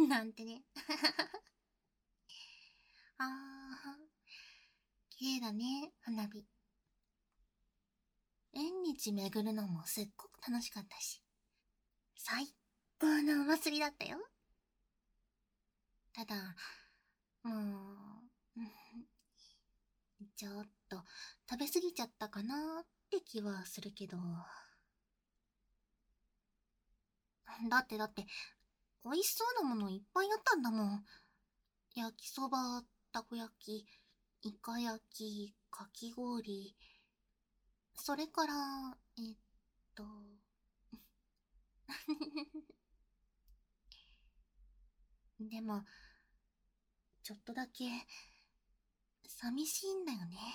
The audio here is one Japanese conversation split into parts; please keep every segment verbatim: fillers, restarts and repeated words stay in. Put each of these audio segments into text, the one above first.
なんてね。あー、綺麗だね、花火。縁日巡るのもすっごく楽しかったし、最高のお祭りだったよ。ただ、もう、ちょっと食べ過ぎちゃったかなって気はするけど。だってだって、美味しそうなものいっぱいあったんだもん。焼きそば、たこ焼き、イカ焼き、かき氷、それから、えっと、でも、ちょっとだけ、寂しいんだよね。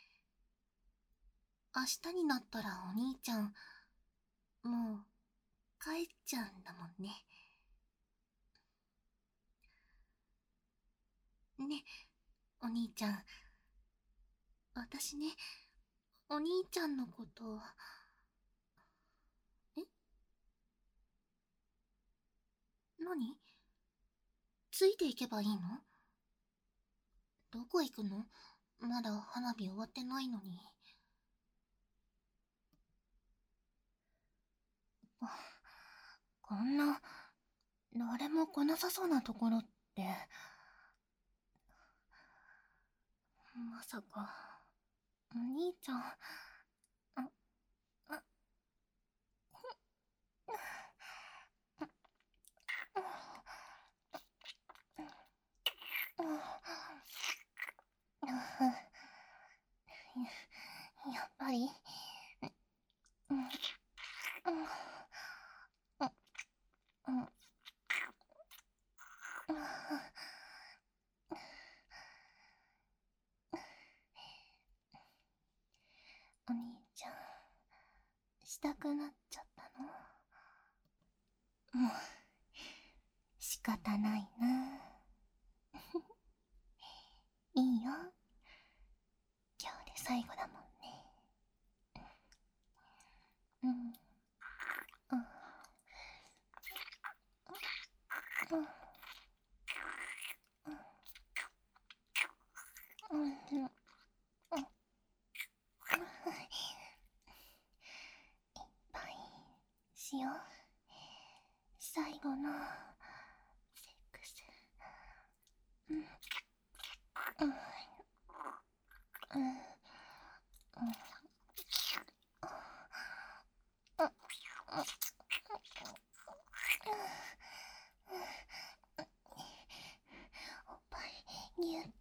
明日になったらお兄ちゃん、もう、帰っちゃうんだもんね。ね、お兄ちゃん。私ね、お兄ちゃんのこと、え何？ついていけばいいの？どこ行くの？まだ花火終わってないのに。こんな、誰も来なさそうなところって、まさか、お兄ちゃん、あ、あ、やっぱり、お兄ちゃん、したくなっちゃったの？もう、仕方ないな。いいよ。今日で最後だもんね。うん。うん。うん。うん。うん。いっぱいしよう。最後のセックス。うん。うん。うん。うん。おっぱいギュって。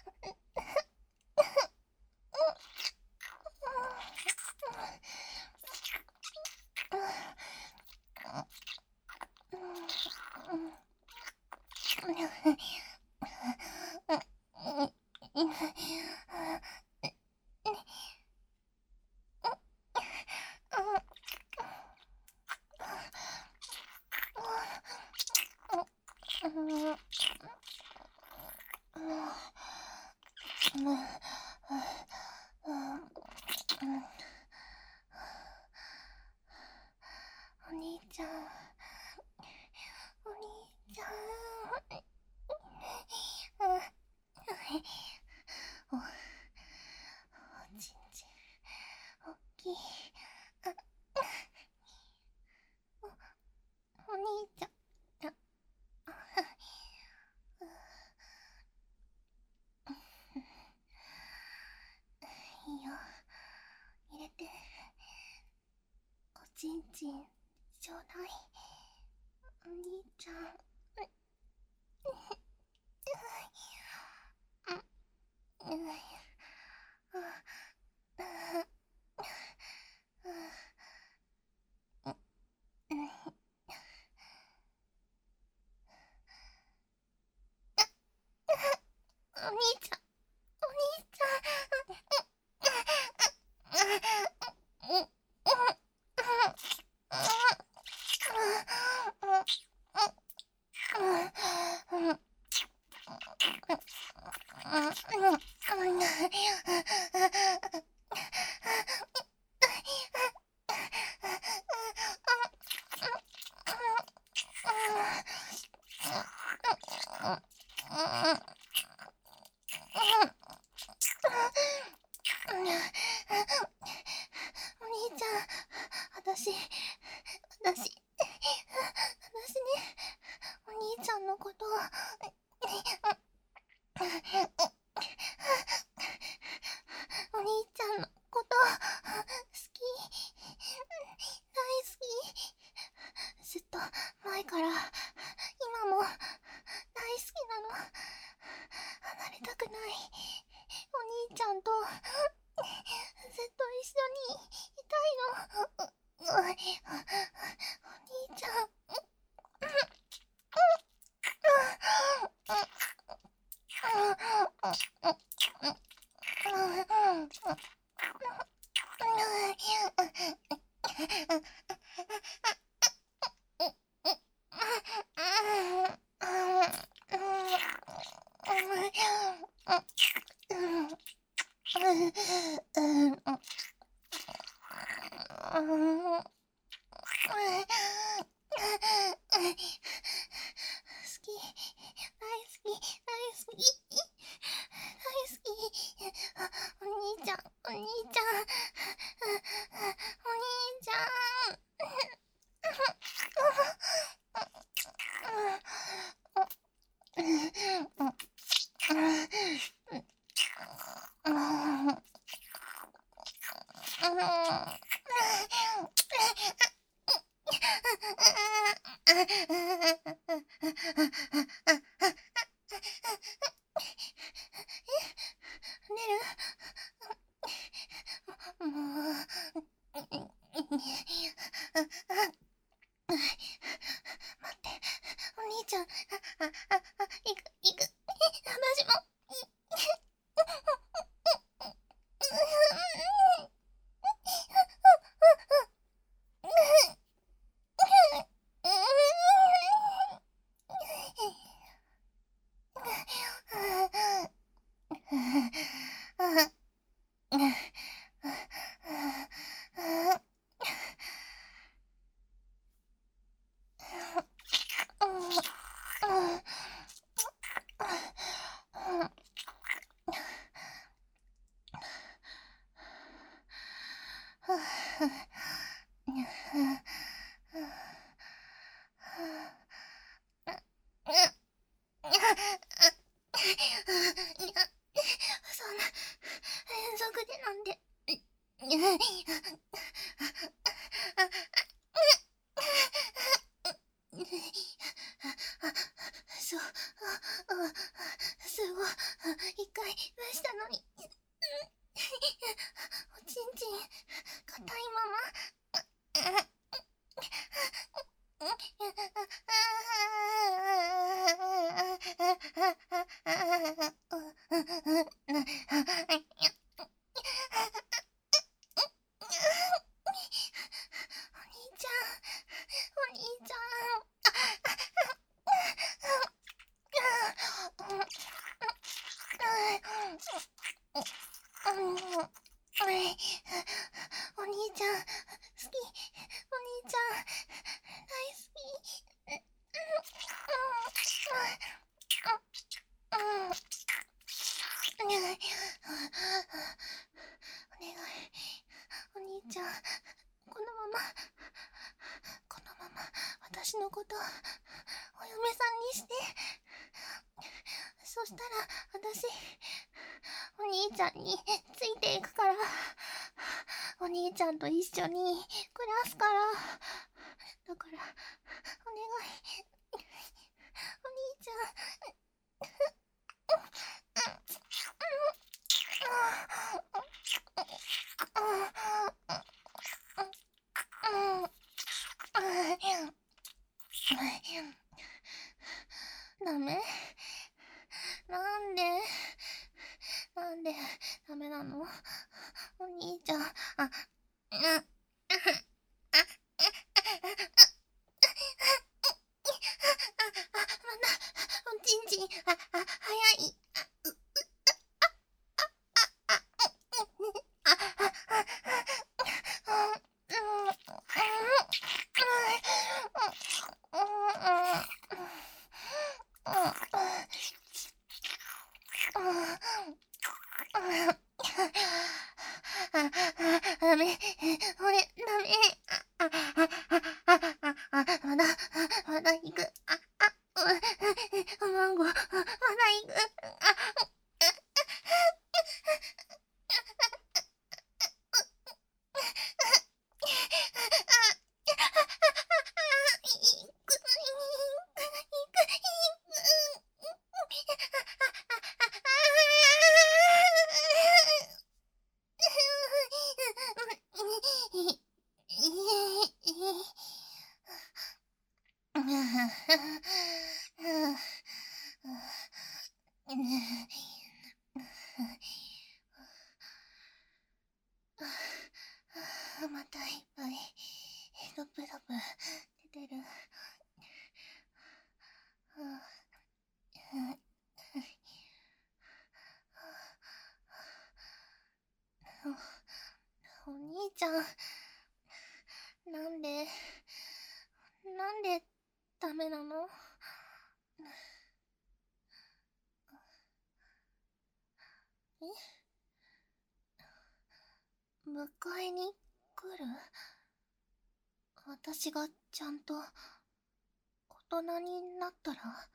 お兄ちゃん、お兄ちゃん。お、おちんちん、おっきい。お、お兄ちゃん。いいよ、入れて。おちんちんちょうだい、お兄ちゃん。うん。お兄ちゃん、お兄ちゃん。 私、私、私ね、お兄ちゃんのこと、お兄ちゃんのこと、好き、大好き。ずっと前から、今も、大好きなの。離れたくない。お兄ちゃんと、ずっと一緒にいたいの。お兄ちゃん。私のこと、お嫁さんにして。そしたら、私、お兄ちゃんについていくから、お兄ちゃんと一緒に暮らすから。だから、お願い。お兄ちゃん。ダメ？なんでなんでダメなの？お兄ちゃん。あ、あ、あ、おちんちん、あ、あ、早い。ダメ、俺、ダメ。 またいっぱいドブドブ出てる。お兄ちゃん、なんで、なんでダメなの？え？迎えに来る？私がちゃんと大人になったら？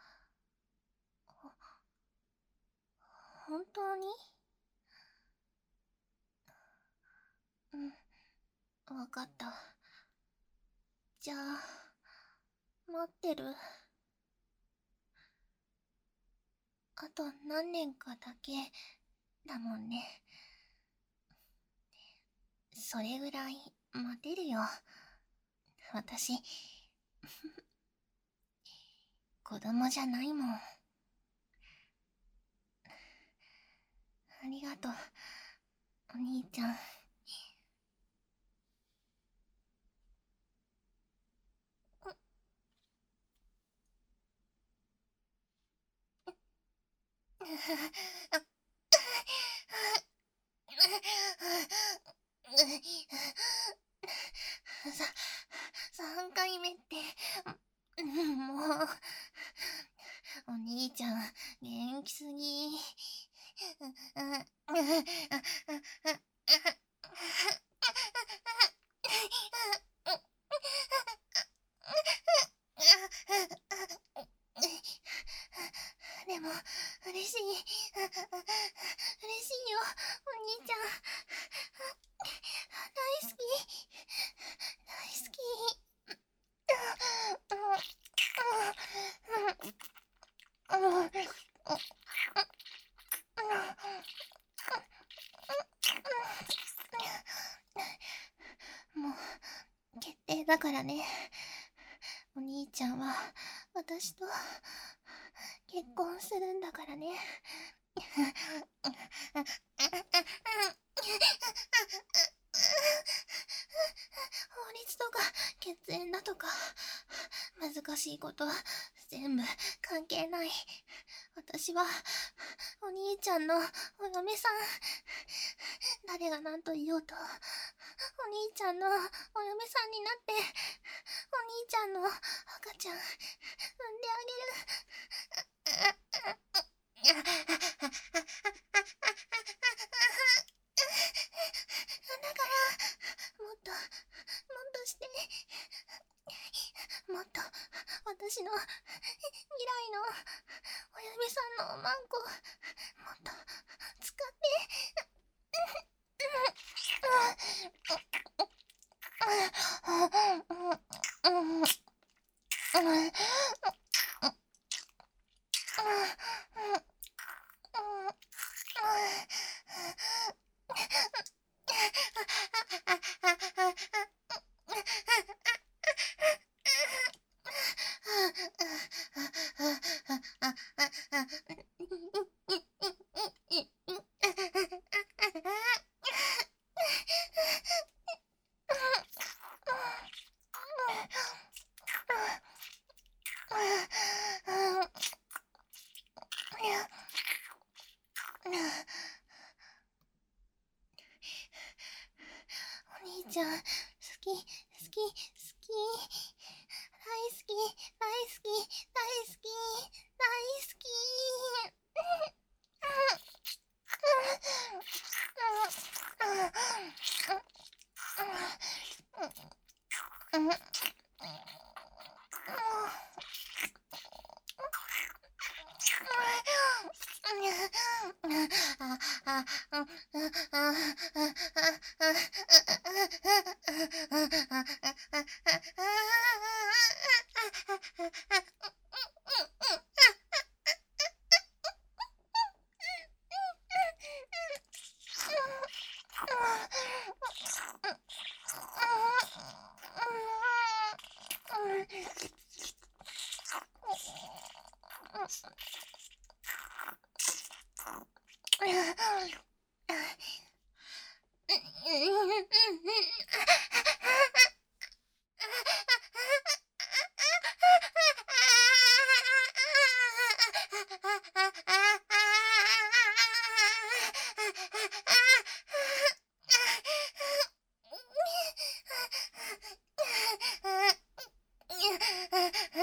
本当に？うん、わかった。じゃあ、待ってる。あと何年かだけだもんね。それぐらい待てるよ。私、子供じゃないもん。ありがとう、お兄ちゃん。さ、三回目って、もう、お兄ちゃん、元気すぎ。でも、嬉しい。嬉しいよ、お兄ちゃん。大好き。大好き。もう、決定だからね。お兄ちゃんは、私と、結婚するんだからね。法律とか血縁だとか難しいこと全部関係ない。私はお兄ちゃんのお嫁さん。誰が何と言おうとお兄ちゃんのお嫁さんになってお兄ちゃんの赤ちゃん産んであげる。だからもっともっとしてもっと私の未来のお嫁さんのマンコもっと使ってお兄ちゃん、好き、好き、好き。大好き、大好き、大好き、大好き。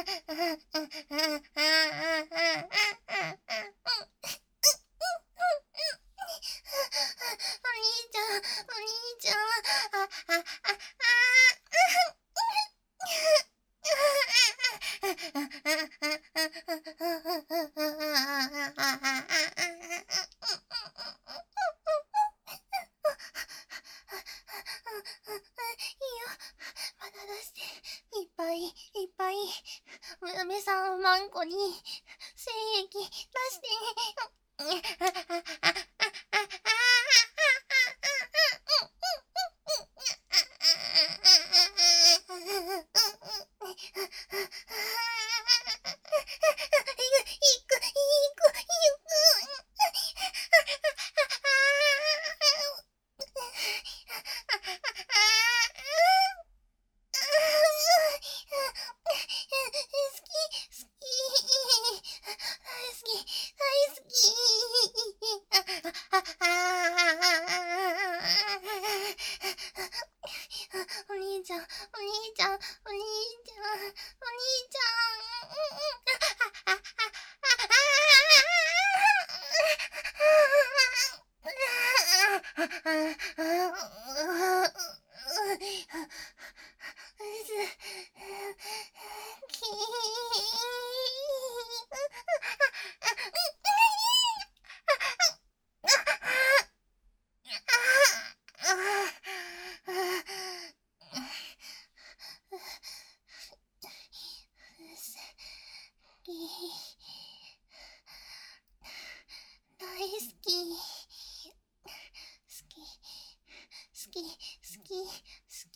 ちゃん、お兄ちゃん、あ、あ、あ、まだ出して、いっぱいいっぱいお嫁さんをマンコに精液出してお兄ちゃん、お兄ちゃん、お兄ちゃん、お兄ちゃん。大好き。好き。好き。好き。好き。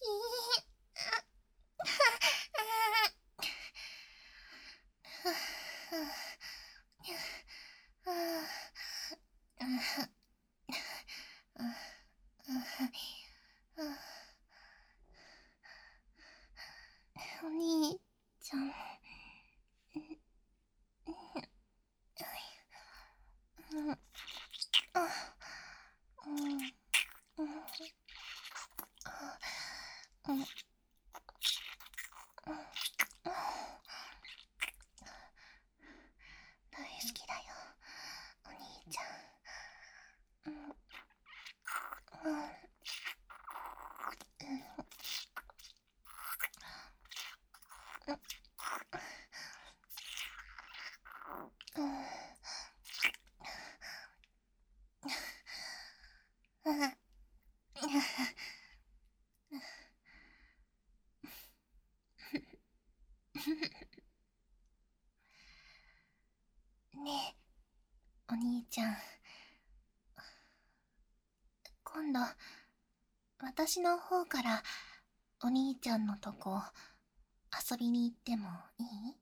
お兄ちゃん。大好きだよ、お兄ちゃん。うんうんねえ、お兄ちゃん。今度、私の方からお兄ちゃんのとこ遊びに行ってもいい？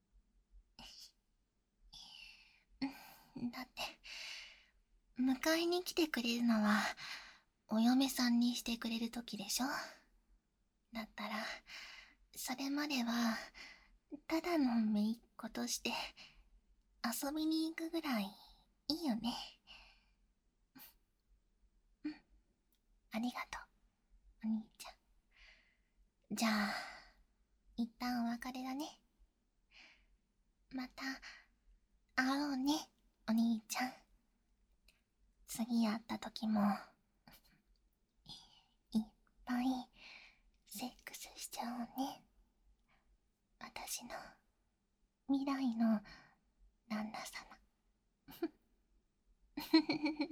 だって、迎えに来てくれるのはお嫁さんにしてくれる時でしょ？だったら、それまではただの姪っ子として遊びに行くぐらいいいよね。うん、ありがとう、お兄ちゃん。じゃあ、一旦お別れだね。また会おうね、お兄ちゃん。次会った時もいっぱいセックスしちゃおうね。私の未来の旦那様。